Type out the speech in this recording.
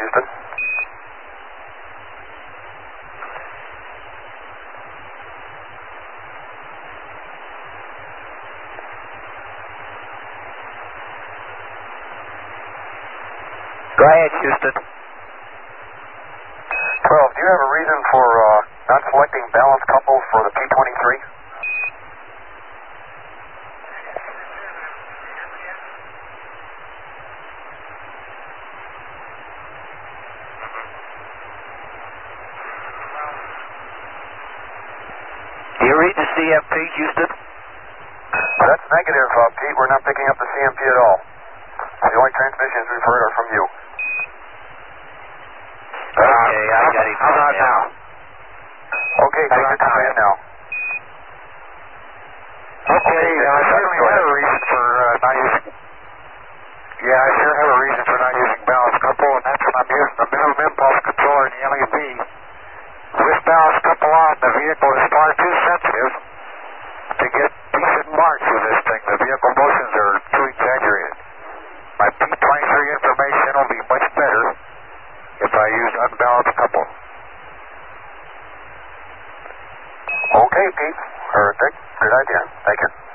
Houston. Go ahead, Houston. 12, do you have a reason for not selecting balanced couples for the P23? Do you read the CMP, Houston? That's negative, Pete. We're not picking up the CMP at all. The only transmissions we've heard are from you. Okay, I got him. How about now? Okay, take your command now. Okay, I certainly have a reason for not using... Yeah, I sure have a reason for not using balanced couple, and that's when I'm using the minimum impulse controller in the LEV. With balanced couple on, the vehicle is far too sensitive to get decent marks with this thing. The vehicle motions are too exaggerated. My P23 information will be much better if I use unbalanced couple. Okay, Pete. Or Dick, good idea. Thank you.